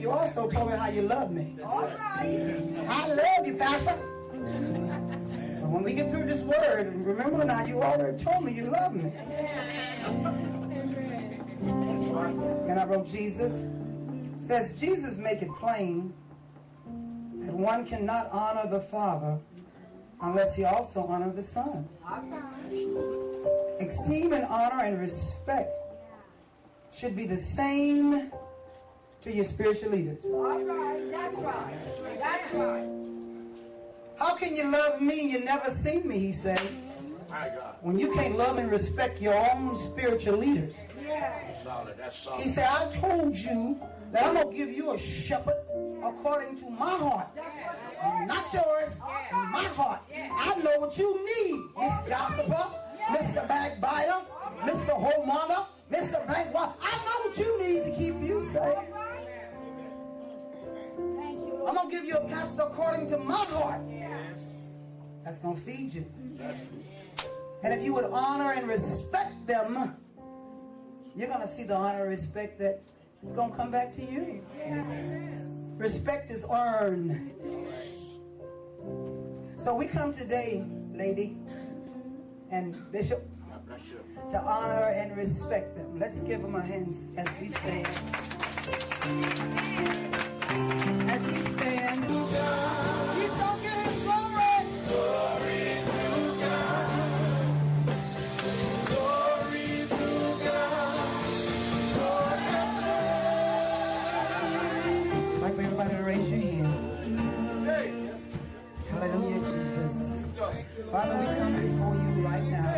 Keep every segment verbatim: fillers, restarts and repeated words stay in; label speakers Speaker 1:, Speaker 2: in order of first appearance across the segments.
Speaker 1: you also told me how you love me. All right. I love you, Pastor. But when we get through this word, remember now, you already told me you love me. And I wrote Jesus. It says, Jesus make it plain that one cannot honor the Father unless he also honor the Son. Esteem and honor and respect should be the same to your spiritual leaders.
Speaker 2: All right, that's right. That's right.
Speaker 1: How can you love me? You never seen me, he said. When you can't love and respect your own spiritual leaders.
Speaker 2: Yeah.
Speaker 3: Solid, that's solid.
Speaker 1: He said, I told you that I'm going to give you a shepherd according to my heart. Not yours, my heart. I know what you need, Miss Gossiper, Mister Backbiter, Mister Whoremonger, Mister Bankwa. I know what you need to keep you safe. I'm going to give you a pastor according to my heart. That's going to feed you. And if you would honor and respect them, you're going to see the honor and respect that is going to come back to you. Respect is earned. So we come today, lady and bishop, to honor and respect them. Let's give them a hand as we stand. As we stand, he's going to get his glory. Glory to God. Glory to God. I'd like for everybody to raise your hands. Hallelujah, Jesus. Father, we come before you right now.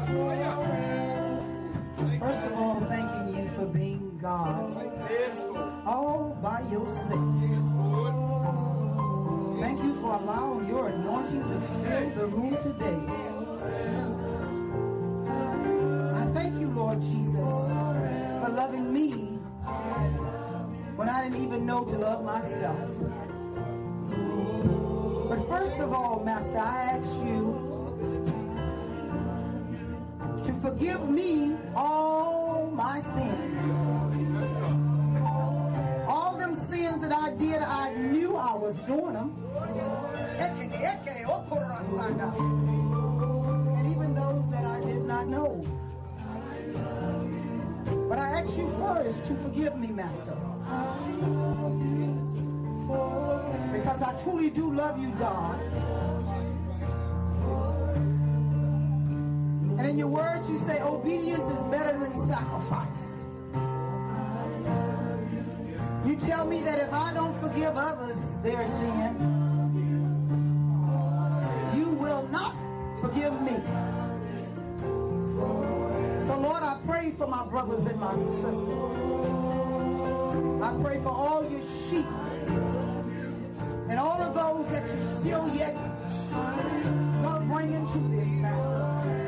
Speaker 1: First of all, thanking you for being God all by yourself. Thank you for allowing your anointing to fill the room today. I thank you, Lord Jesus, for loving me when I didn't even know to love myself. But first of all, Master, I ask you to forgive me all my sins. All them sins that I did, I knew I was doing them. And even those that I did not know. But I ask you first to forgive me, Master. Because I truly do love you, God. And in your words you say obedience is better than sacrifice. You tell me that if I don't forgive others their sin, you will not forgive me. So Lord, I pray for my brothers and my sisters. I pray for all your sheep and all of those that you still yet going to bring into this, Master.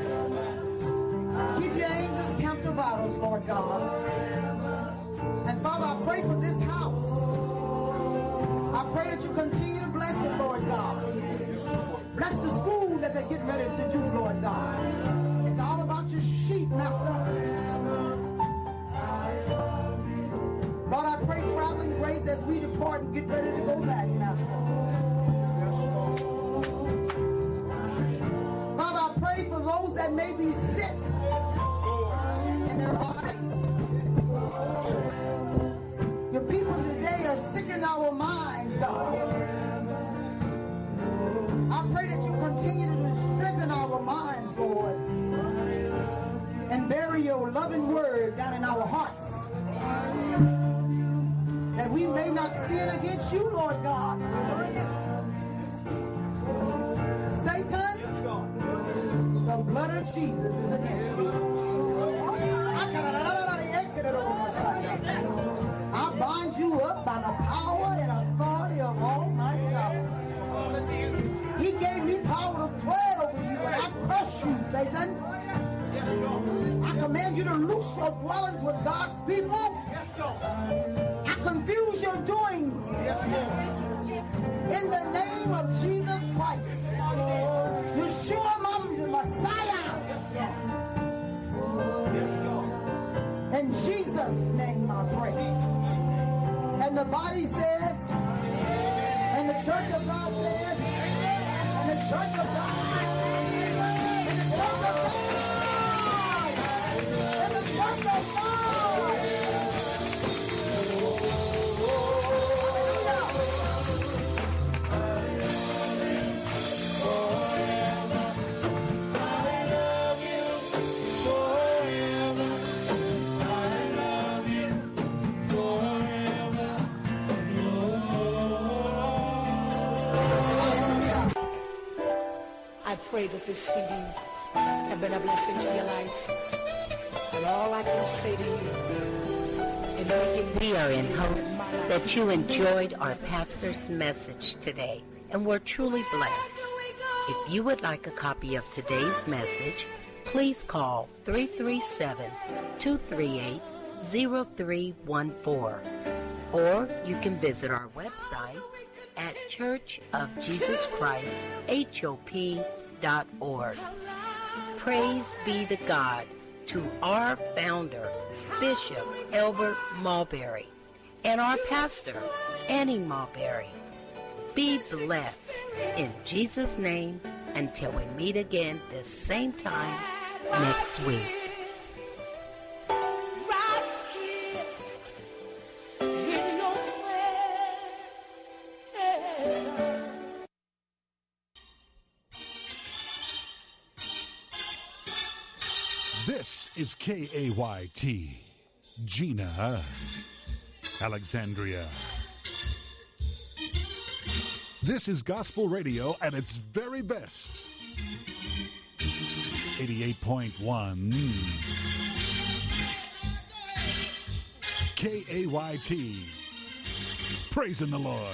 Speaker 1: Keep your angels camped about us, Lord God. And Father, I pray for this house. I pray that you continue to bless it, Lord God. Bless the school that they're getting ready to do, Lord God. It's all about your sheep, Master. Lord, I pray traveling grace as we depart and get ready to go back, Master. Father, I pray for those that may be sick in their bodies. Your people today are sick in our minds, God. I pray that you continue to strengthen our minds, Lord, and bury your loving word down in our hearts, that we may not sin against you, Lord God. Satan, the blood of Jesus is against you. I bind you up by the power and authority of Almighty God. He gave me power to tread over you, and I crush you, Satan. I command you to loose your dwellings with God's people. I confuse your doings. In the name of Jesus Christ, Yeshua, the Messiah. In Jesus' name I pray. And And the body says, and the church of God says, and the church of God, and the church of God, and the church of God.
Speaker 3: I pray that this C D have been a blessing to your life. And all I can say to you, in making
Speaker 4: We are in hopes that you enjoyed our pastor's message today and were truly blessed. If you would like a copy of today's message, please call three three seven, two three eight, zero three one four, or you can visit our website at church of jesus christ hop dot org. Praise be to God, to our founder, Bishop Elbert Mulberry, and our pastor, Annie Mulberry. Be blessed in Jesus' name until we meet again this same time next week.
Speaker 5: This is K A Y T, Gina, Alexandria. This is gospel radio at its very best. eighty-eight point one K A Y T, praising the Lord.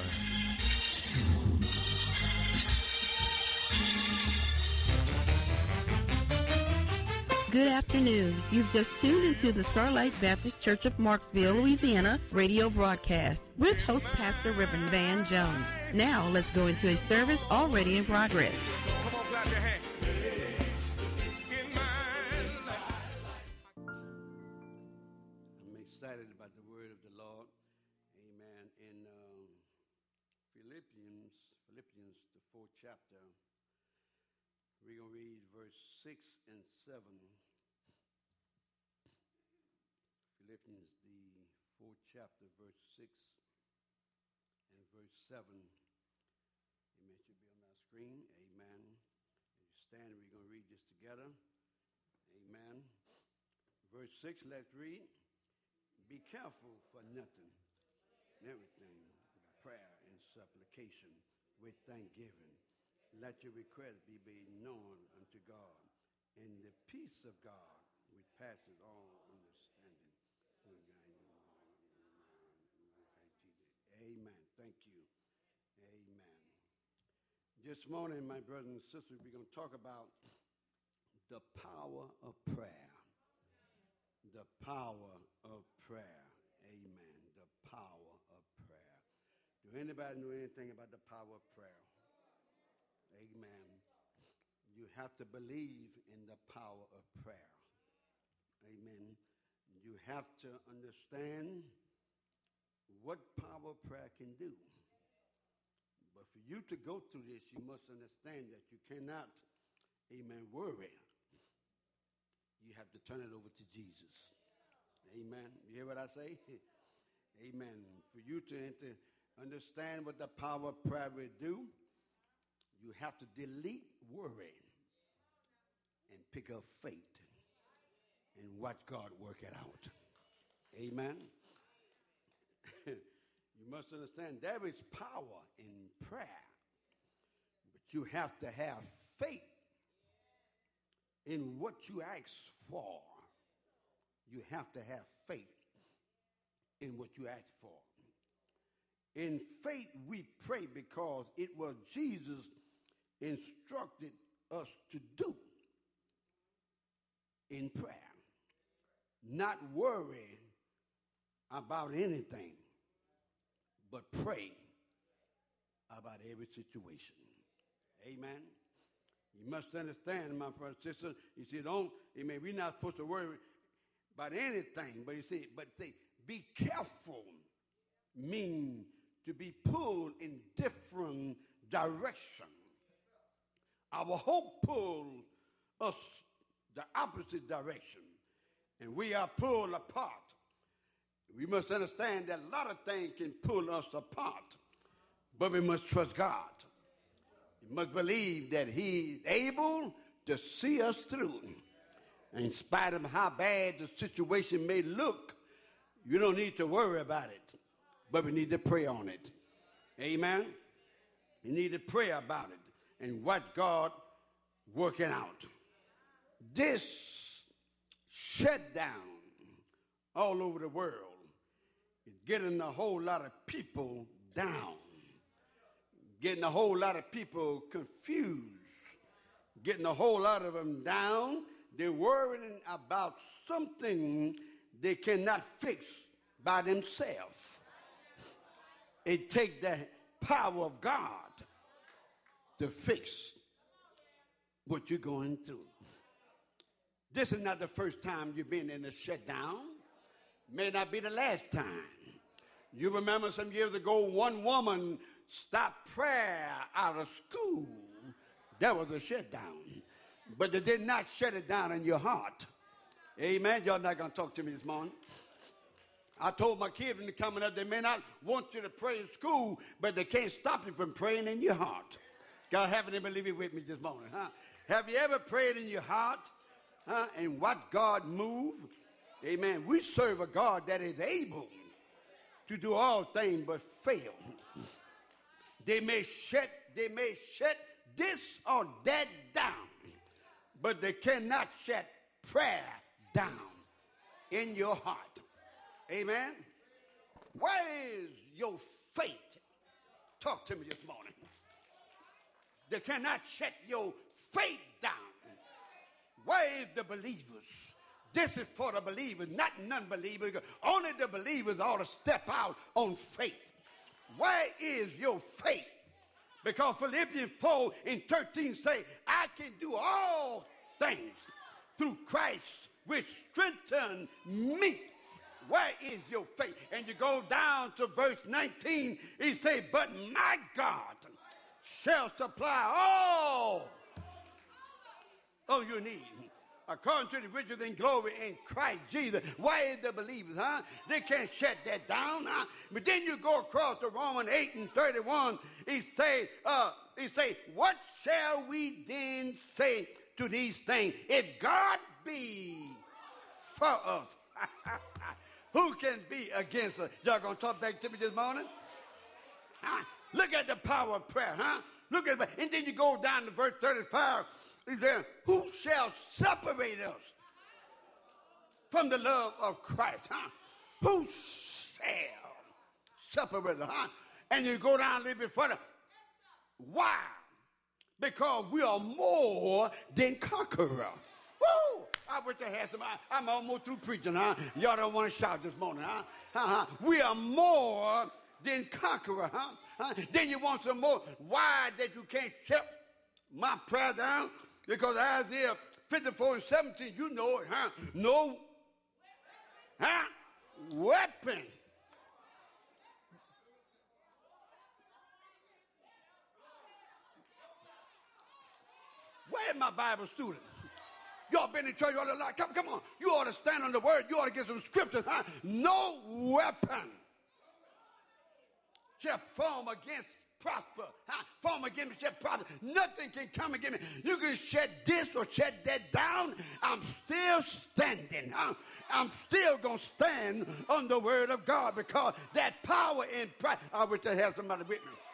Speaker 6: Good afternoon. You've just tuned into the Starlight Baptist Church of Marksville, Louisiana radio broadcast with host Pastor Reverend Van Jones. Now let's go into a service already in progress.
Speaker 7: Come on, clap your hands.
Speaker 8: I'm excited about the word of the Lord. Amen. In um, Philippians, Philippians, the fourth chapter, we're going to read verse six and seven. Philippians, the fourth chapter, verse six and verse seven. Amen. It should be on our screen. Amen. As you stand, we're going to read this together. Amen. Verse six, let's read. Be careful for nothing, and everything, by prayer and supplication with thanksgiving. Let your request be made known unto God, and the peace of God, which passes all understanding. Amen. Thank you. Amen. This morning, my brothers and sisters, we're going to talk about the power of prayer. The power of prayer. Amen. The power of prayer. Do anybody know anything about the power of prayer? Amen. You have to believe in the power of prayer. Amen. You have to understand what power of prayer can do. But for you to go through this, you must understand that you cannot, amen, worry. You have to turn it over to Jesus. Amen. You hear what I say? Amen. For you to enter, understand what the power of prayer will do, you have to delete worry and pick up faith and watch God work it out. Amen. You must understand there is power in prayer, but you have to have faith in what you ask for. You have to have faith in what you ask for. In faith we pray because it was Jesus instructed us to do in prayer. Not worry about anything, but pray about every situation. Amen. You must understand, my brother and sister. He said, don't, amen, we're not supposed to worry about anything, but he said, but say, be careful mean to be pulled in different directions. Our hope pulls us the opposite direction, and we are pulled apart. We must understand that a lot of things can pull us apart, but we must trust God. We must believe that He is able to see us through. In spite of how bad the situation may look, you don't need to worry about it, but we need to pray on it. Amen? We need to pray about it and watch God working out. This shutdown all over the world is getting a whole lot of people down, getting a whole lot of people confused, getting a whole lot of them down. They're worrying about something they cannot fix by themselves. It takes the power of God to fix what you're going through. This is not the first time you've been in a shutdown. May not be the last time. You remember some years ago, one woman stopped prayer out of school. That was a shutdown. But they did not shut it down in your heart. Amen. Y'all not going to talk to me this morning. I told my kids when they're coming up, they may not want you to pray in school, but they can't stop you from praying in your heart. God, haven't anybody believe it with me this morning, huh? Have you ever prayed in your heart, huh, and watched God move? Amen. We serve a God that is able to do all things but fail. They may shut, they may shut this or that down, but they cannot shut prayer down in your heart. Amen. Where is your faith? Talk to me this morning. They cannot shut your faith down. Where is the believers? This is for the believers, not non-believers. Only the believers ought to step out on faith. Where is your faith? Because Philippians four and thirteen say, I can do all things through Christ which strengthen me. Where is your faith? And you go down to verse nineteen, he say, but my God shall supply all of your needs according to the riches and glory in Christ Jesus. Why is the believers, huh? They can't shut that down, huh? But then you go across to Romans eight and thirty-one, he say, uh, he say, what shall we then say to these things? If God be for us, who can be against us? Y'all gonna talk back to me this morning? Huh? Look at the power of prayer, huh? Look at it. And then you go down to verse thirty-five. He said, who shall separate us from the love of Christ, huh? Who shall separate us, huh? And you go down a little bit further. Why? Because we are more than conquerors. Woo! I wish I had some. I, I'm almost through preaching, huh? Y'all don't want to shout this morning, huh? Uh-huh. We are more than conquerors, huh? huh? Then you want some more. Why that you can't shut my prayer down? Because Isaiah fifty-four and seventeen, you know it, huh? No, huh? Weapon. Where's my Bible student? Y'all been in church all the life. Come, come on. You ought to stand on the word. You ought to get some scriptures, huh? No weapon shall form against prosper. Huh? Form against me shall prosper. Nothing can come against me. You can shut this or shut that down. I'm still standing. Huh? I'm still going to stand on the word of God because that power in prayer. I wish I had somebody with me.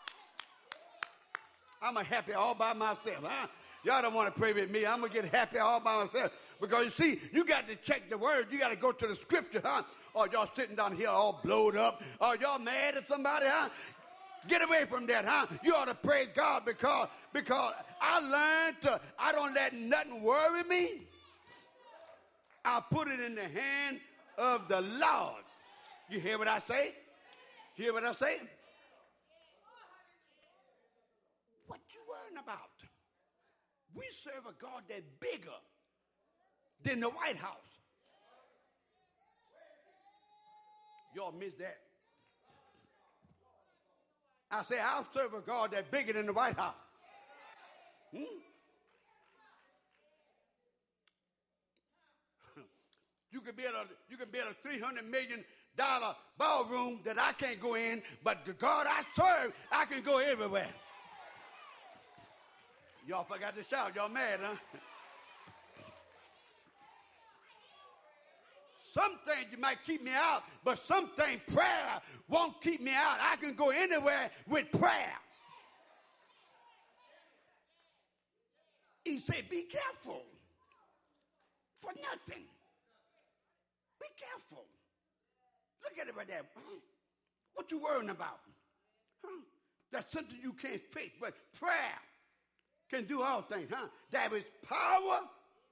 Speaker 8: I'm a happy all by myself, huh? Y'all don't want to pray with me. I'm going to get happy all by myself. Because you see, you got to check the word. You got to go to the scripture, huh? Or y'all sitting down here all blowed up. Or y'all mad at somebody, huh? Get away from that, huh? You ought to praise God because, because I learned to, I don't let nothing worry me. I put it in the hand of the Lord. You hear what I say? Hear what I say? What you worrying about? We serve a God that's bigger than the White House. Y'all missed that. I say, I'll serve a God that's bigger than the White House. Hmm? You can build a you can build a three hundred million dollar ballroom that I can't go in, but the God I serve, I can go everywhere. Y'all forgot to shout. Y'all mad, huh? Some things you might keep me out, but some things prayer won't keep me out. I can go anywhere with prayer. He said, be careful for nothing. Be careful. Look at it right there. What you worrying about? Huh? That's something you can't fix, but prayer can do all things. Huh? There is power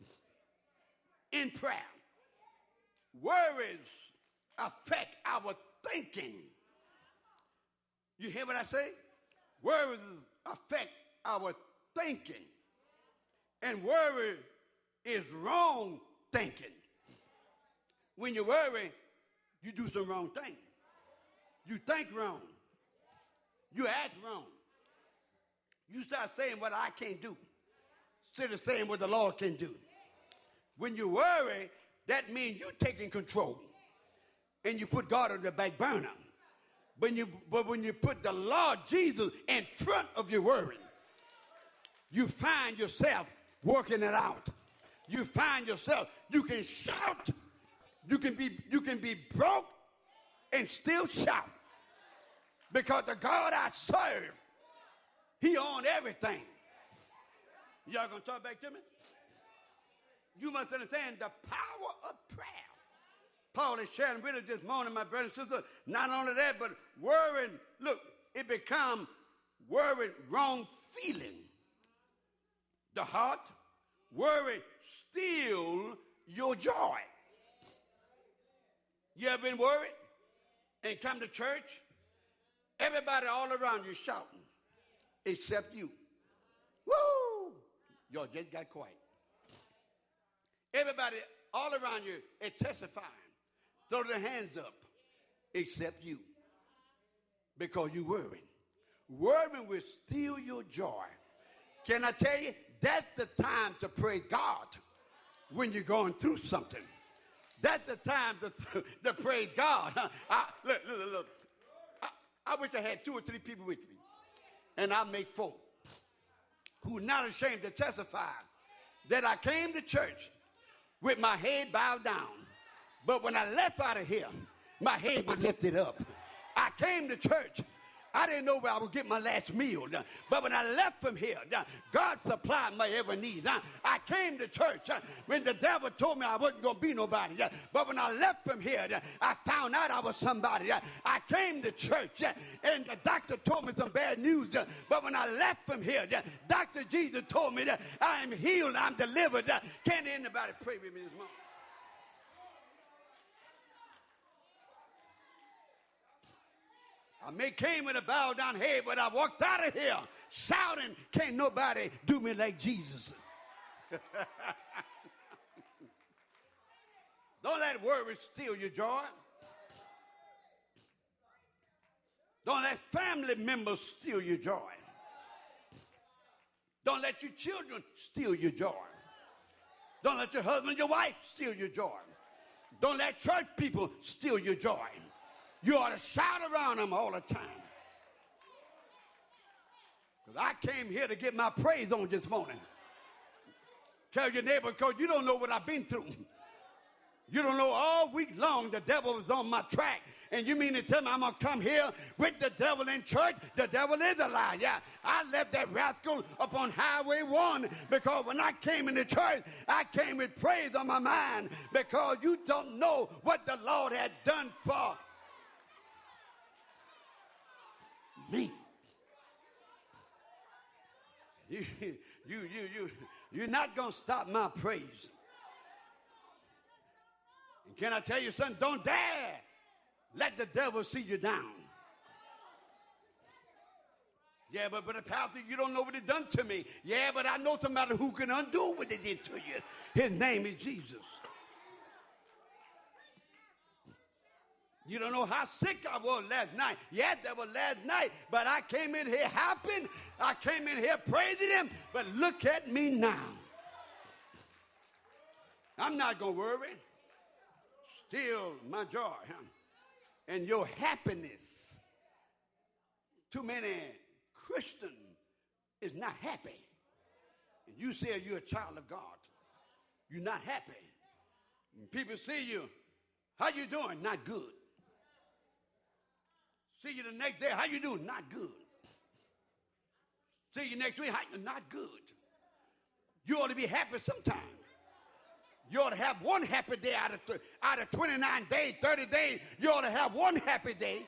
Speaker 8: in prayer. Worries affect our thinking. You hear what I say? Worries affect our thinking. And worry is wrong thinking. When you worry, you do some wrong thing. You think wrong. You act wrong. You start saying what I can't do instead of saying what the Lord can do. When you worry, that means you're taking control. And you put God on the back burner. But, you, but when you put the Lord Jesus in front of your worry, you find yourself working it out. You find yourself, you can shout. You can be, you can be broke and still shout. Because the God I serve, he owns everything. Y'all gonna talk back to me? You must understand the power of prayer. Paul is sharing with us this morning, my brother and sister. Not only that, but worrying, look, it becomes worrying, wrong feeling. The heart, worry, steal your joy. You ever been worried and come to church? Everybody all around you shouting, except you. Woo! Y'all just got quiet. Everybody all around you is testifying. Throw their hands up, except you. Because you worrying. Worrying will steal your joy. Can I tell you, that's the time to pray God when you're going through something. That's the time to, to praise God. I, look, look, look. I, I wish I had two or three people with me. And I make four who are not ashamed to testify that I came to church with my head bowed down. But when I left out of here, my head was lifted up. I came to church. I didn't know where I would get my last meal. But when I left from here, God supplied my every need. I came to church when the devil told me I wasn't going to be nobody. But when I left from here, I found out I was somebody. I came to church and the doctor told me some bad news. But when I left from here, Doctor Jesus told me that I am healed, I'm delivered. Can anybody pray with me this morning? I may came with a bowed down head, but I walked out of here shouting, can't nobody do me like Jesus. Don't let worry steal your joy. Don't let family members steal your joy. Don't let your children steal your joy. Don't let your husband, your wife steal your joy. Don't let church people steal your joy. You ought to shout around them all the time. Because I came here to get my praise on this morning. Tell your neighbor, because you don't know what I've been through. You don't know all week long the devil was on my track. And you mean to tell me I'm going to come here with the devil in church? The devil is a lie. Yeah, I left that rascal up on Highway one because when I came into church, I came with praise on my mind because you don't know what the Lord had done for me. You, you, you, you, you're not going to stop my praise. And can I tell you something? Don't dare let the devil see you down. Yeah, but, but Pastor, you don't know what he done to me. Yeah, but I know somebody who can undo what they did to you. His name is Jesus. You don't know how sick I was last night. Yes, that was last night, but I came in here happy. I came in here praising him, but look at me now. I'm not going to worry. Still my joy, huh? And your happiness. Too many Christians is not happy. And you say you're a child of God. You're not happy. When people see you, how you doing? Not good. See you the next day, how you doing? Not good. See you next week, how you not good. You ought to be happy sometime. You ought to have one happy day out of, th- out of twenty-nine days, thirty days. You ought to have one happy day.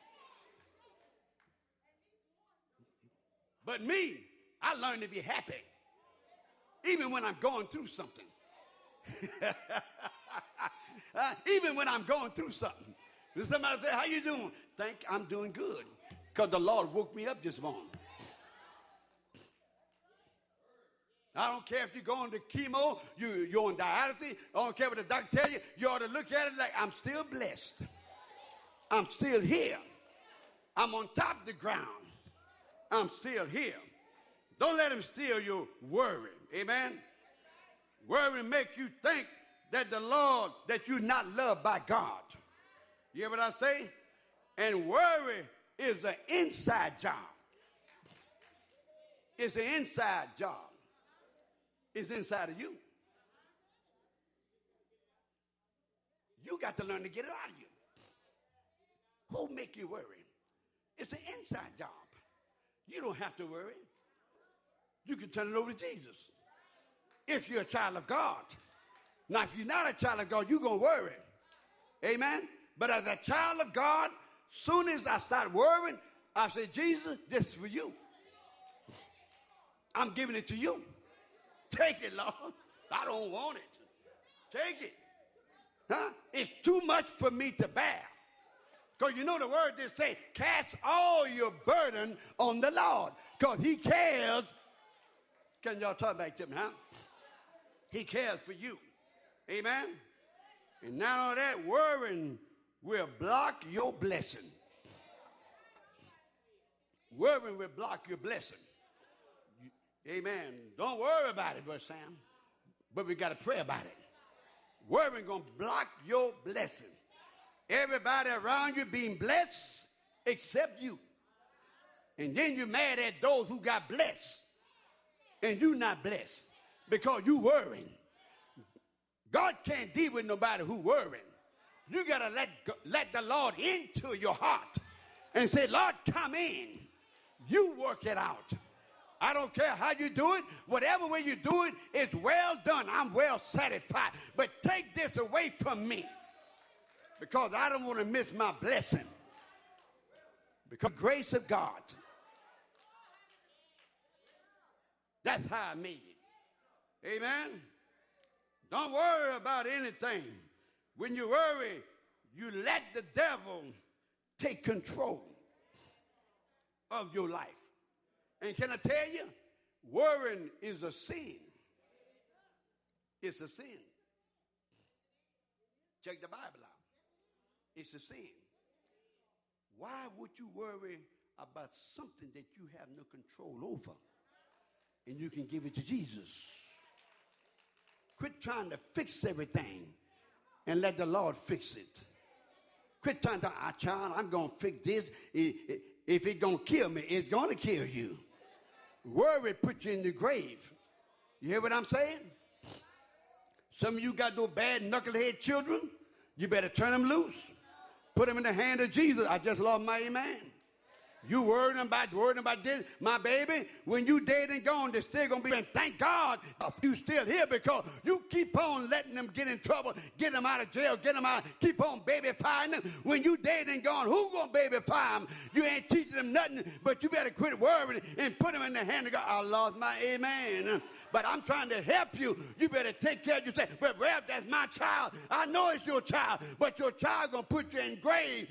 Speaker 8: But me, I learned to be happy. Even when I'm going through something. uh, even when I'm going through something. Somebody say, how you doing? Think I'm doing good. Because the Lord woke me up this morning. I don't care if you're going to chemo, you, you're on dialysis. I don't care what the doctor tell you. You ought to look at it like, I'm still blessed. I'm still here. I'm on top of the ground. I'm still here. Don't let him steal your worry. Amen? Worry make you think that the Lord, that you're not loved by God. You hear what I say? And worry is an inside job. It's an inside job. It's inside of you. You got to learn to get it out of you. Who make you worry? It's an inside job. You don't have to worry. You can turn it over to Jesus. If you're a child of God. Now, if you're not a child of God, you're going to worry. Amen? But as a child of God, soon as I start worrying, I say, Jesus, this is for you. I'm giving it to you. Take it, Lord. I don't want it. Take it. Huh? It's too much for me to bear. Because you know the word they say, cast all your burden on the Lord. Because he cares. Can y'all talk back to me, huh? He cares for you. Amen? And not only that, worrying will block your blessing. Worrying will block your blessing. You, amen. Don't worry about it, Brother Sam. But we got to pray about it. Worrying going to block your blessing. Everybody around you being blessed except you. And then you're mad at those who got blessed. And you not blessed because you worrying. God can't deal with nobody who worrying. You got to let, let the Lord into your heart and say, Lord, come in. You work it out. I don't care how you do it. Whatever way you do it, it's well done. I'm well satisfied. But take this away from me because I don't want to miss my blessing. Because the grace of God. That's how I made it. Amen? Don't worry about anything. When you worry, you let the devil take control of your life. And can I tell you, worrying is a sin. It's a sin. Check the Bible out. It's a sin. Why would you worry about something that you have no control over? And you can give it to Jesus. Quit trying to fix everything and let the Lord fix it. Quit trying to, ah, child, I'm going to fix this. If it's going to kill me, it's going to kill you. Worry put you in the grave. You hear what I'm saying? Some of you got those bad knucklehead children. You better turn them loose. Put them in the hand of Jesus. I just lost my amen. You worrying about, worrying about this, my baby. When you dead and gone, they're still going to be. And thank God you still here because you keep on letting them get in trouble, get them out of jail, get them out, keep on baby-fying them. When you dead and gone, who going to baby-fy them? You ain't teaching them nothing, but you better quit worrying and put them in the hand of God. I lost my amen. But I'm trying to help you. You better take care of yourself. Well, Rev, that's my child. I know it's your child, but your child going to put you in grave.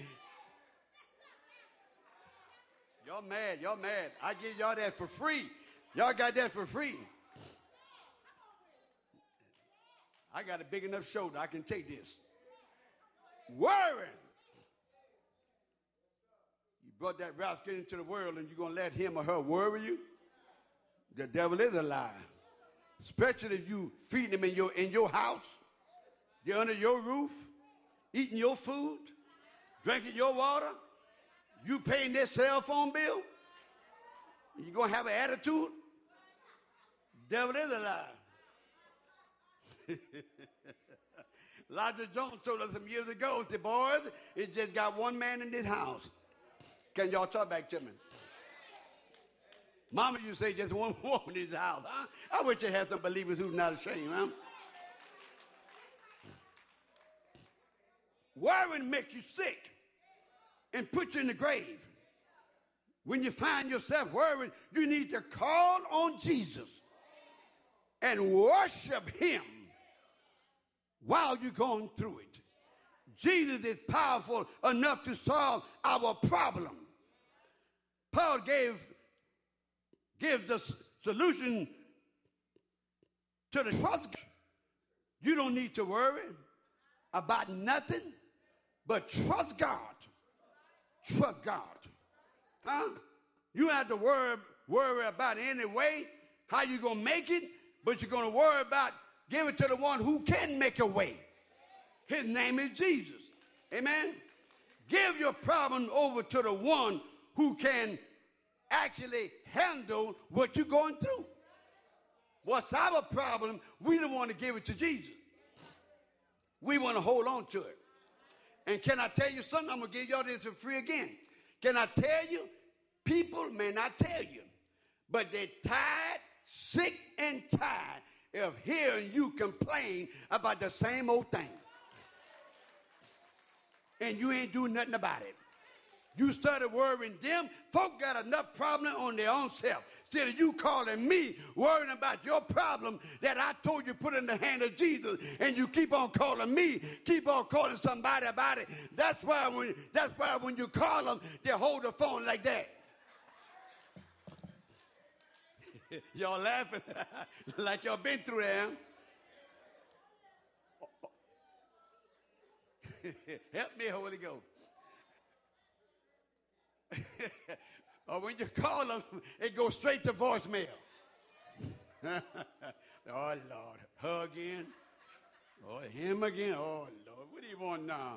Speaker 8: Y'all mad, y'all mad. I give y'all that for free. Y'all got that for free. I got a big enough shoulder. I can take this. Worrying brought that rascal into the world and you're going to let him or her worry you? The devil is a liar. Especially if you feed them in your, in your house, they're under your roof, eating your food, drinking your water, you paying their cell phone bill, you're going to have an attitude? Devil is a liar. Elijah Jones told us some years ago, he said, boys, it just got one man in this house. Can y'all talk back to me? Mama, you say just one woman in this house. Huh? I wish you had some believers who's not ashamed. Huh? Worrying makes you sick and put you in the grave. When you find yourself worried, you need to call on Jesus and worship him while you're going through it. Jesus is powerful enough to solve our problem. Paul gave, gave the solution to the trust. You don't need to worry about nothing, but trust God. Trust God. Huh? You don't have to worry, worry about any way, how you going to make it, but you're going to worry about give it to the one who can make a way. His name is Jesus. Amen? Give your problem over to the one who can actually handle what you're going through. What's our problem? We don't want to give it to Jesus. We want to hold on to it. And can I tell you something? I'm going to give y'all this for free again. Can I tell you? People may not tell you, but they're tired, sick, and tired of hearing you complain about the same old thing. And you ain't doing nothing about it. You started worrying them. Folk got enough problem on their own self. Instead of you calling me, worrying about your problem that I told you put in the hand of Jesus, and you keep on calling me, keep on calling somebody about it. That's why when, that's why when you call them, they hold the phone like that. Y'all laughing like y'all been through there. Help me, Holy Ghost. Or when you call them, it goes straight to voicemail. Oh, Lord. Her again. Oh, him again. Oh, Lord. What do you want now?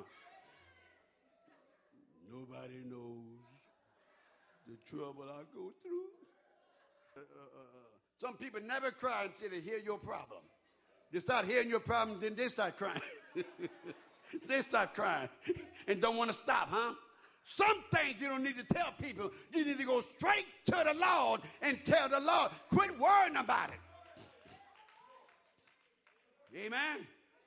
Speaker 8: Nobody knows the trouble I go through. Uh, uh, uh, some people never cry until they hear your problem. They start hearing your problem, then they start crying. They start crying and don't want to stop, huh? Some things you don't need to tell people. You need to go straight to the Lord and tell the Lord. Quit worrying about it. Amen.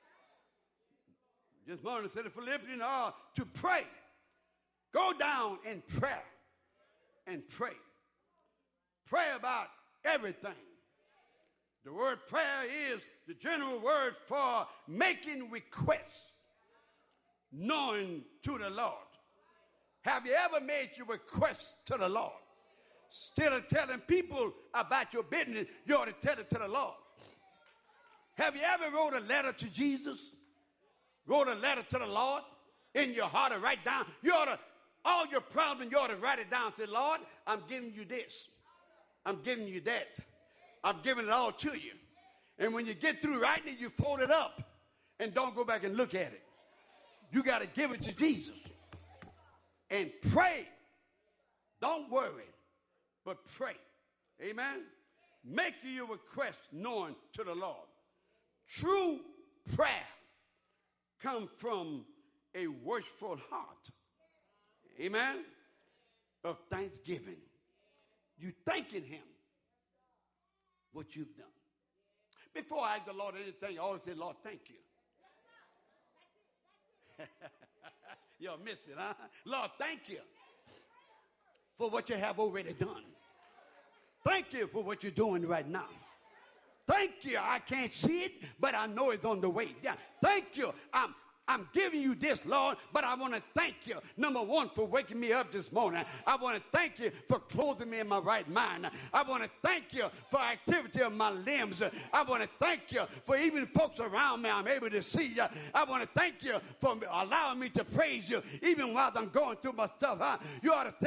Speaker 8: This morning said the Philippians are to pray. Go down in prayer and pray. Pray about everything. The word prayer is the general word for making requests, known to the Lord. Have you ever made your request to the Lord? Instead of telling people about your business, you ought to tell it to the Lord. Have you ever wrote a letter to Jesus? Wrote a letter to the Lord in your heart and write down? You ought to, all your problems, you ought to write it down. Say, Lord, I'm giving you this. I'm giving you that. I'm giving it all to you. And when you get through writing it, you fold it up and don't go back and look at it. You got to give it to Jesus. And pray. Don't worry, but pray. Amen? Make your request known to the Lord. True prayer comes from a worshipful heart. Amen? Of thanksgiving. You thanking him what you've done. Before I ask the Lord anything, I always say, Lord, thank you. Y'all missed it, huh? Lord, thank you for what you have already done. Thank you for what you're doing right now. Thank you. I can't see it, but I know it's on the way. Yeah. Thank you. I'm I'm giving you this, Lord, but I want to thank you, number one, for waking me up this morning. I want to thank you for clothing me in my right mind. I want to thank you for activity of my limbs. I want to thank you for even folks around me I'm able to see you. I want to thank you for allowing me to praise you even while I'm going through my stuff. Huh? You ought to